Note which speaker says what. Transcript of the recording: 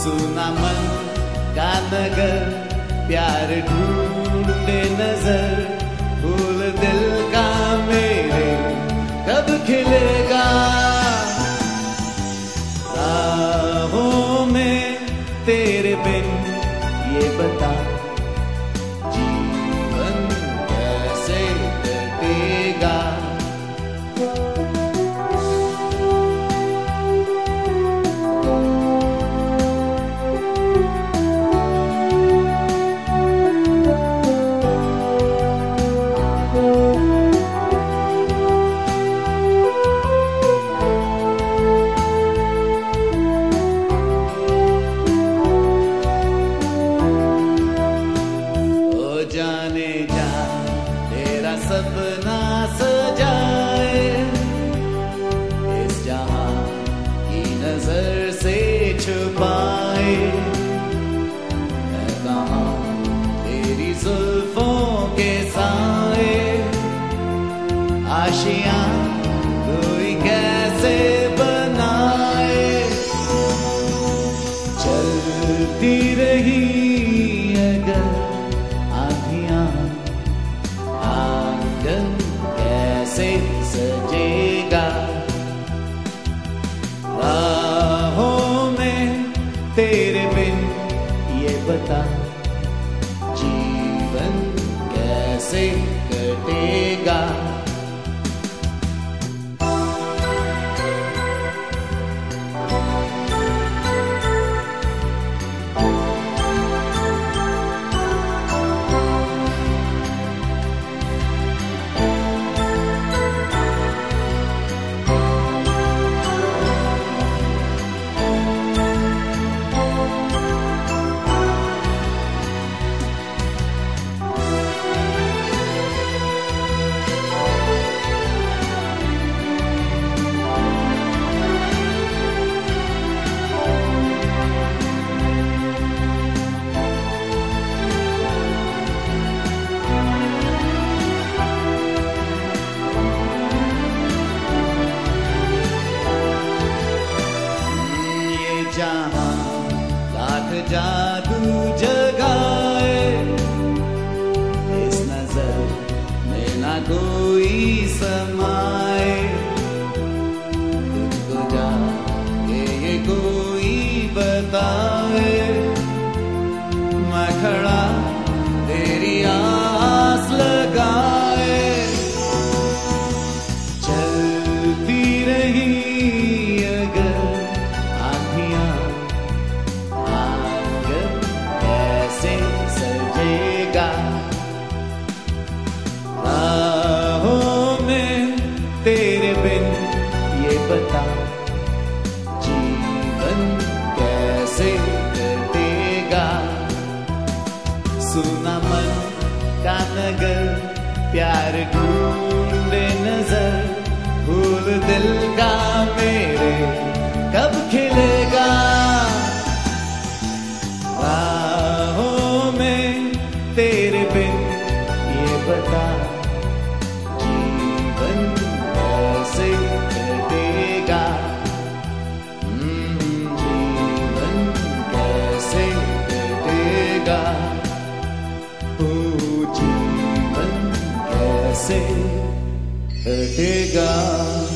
Speaker 1: सुना मन का नगर, प्यार ढूंढे नजर, फूल दिल का मेरे कब खिलेगा। राहों में तेरे बिन ये बता, जीवन कैसे कटेगा। जाने जा तेरा सपना सजाए, इस जहां की नजर से छुपाए। मैं कहाँ तेरी जुल्फों के साए, आशियां कोई कैसे बनाए। चलती रही अगर आंगन कैसे सजेगा। राहों में तेरे बिन ये बता, जीवन कैसे कटेगा। जहां लाख जादू जगाए, इस नजर में ना कोई समाए। तुझको जा ये कोई बताए, मैं खड़ा तेरी आस लगाए। चलती रही अगर सजेगा। राहों में तेरे बिन ये बता, जीवन कैसे कटेगा। सुना मन का नगर, प्यार ढूंढे नजर, फूल दिल का मेरे कब खिलेगा। तेरे बिन ये बता, जीवन कैसे कटेगा। जीवन कैसे कटेगा। जीवन कैसे कटेगा।